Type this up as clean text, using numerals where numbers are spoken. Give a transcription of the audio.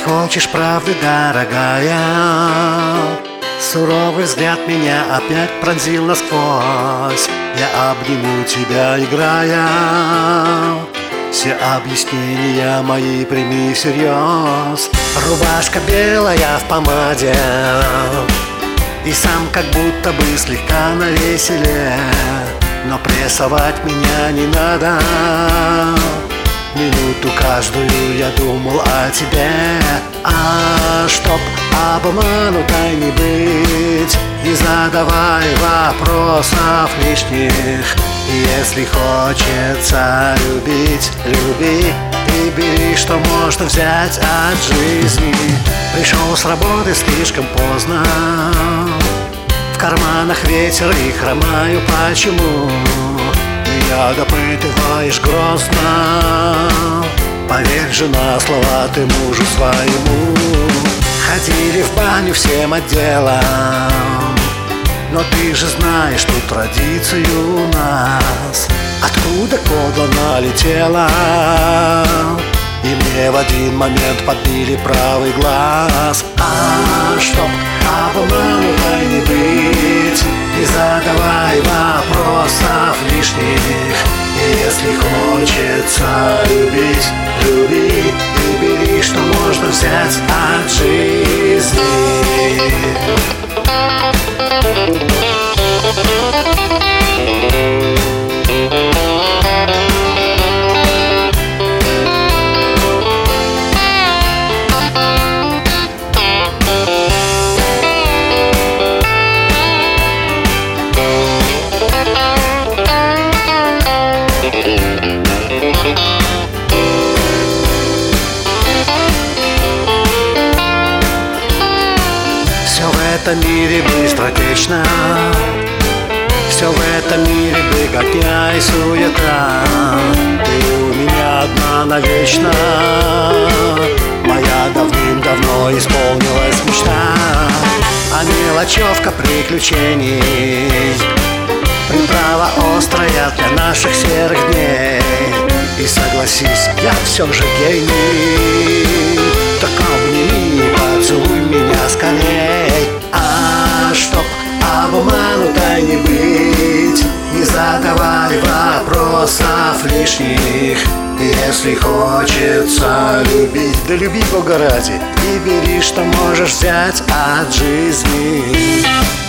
хочешь правды, дорогая, суровый взгляд меня опять пронзил насквозь. Я обниму тебя, играя, все объяснения мои прими всерьез. Рубашка белая в помаде, и сам как будто бы слегка навеселе, но прессовать меня не надо. Минуту каждую я думал о тебе, чтоб обманутой не быть, не задавай вопросов лишних. Если хочется любить, люби и бери, что можно взять от жизни. Пришел с работы слишком поздно, в карманах ветер и хромаю почему. Меня допытываешь грозно, поверь же на слова ты мужу своему. Ходили в баню всем отделом, но ты же знаешь ту традицию у нас, откуда кобла налетела, и мне в один момент подбили правый глаз. Чтоб обманутой не быть, не задавай вопросов лишних. Если хочется любить, люби и бери, что можно взять от жизни. Все в этом мире быстротечно, все в этом мире беготня и суета. Ты у меня одна навечно, моя давным-давно исполнилась мечта. А мелочевка приключений, приправа острая для наших серых дней. И согласись, я все же гений, так обними, поцелуй меня скорей. Чтоб обманутой не быть, не задавай вопросов лишних. Если хочется любить, да люби Бога ради, и бери, что можешь взять от жизни.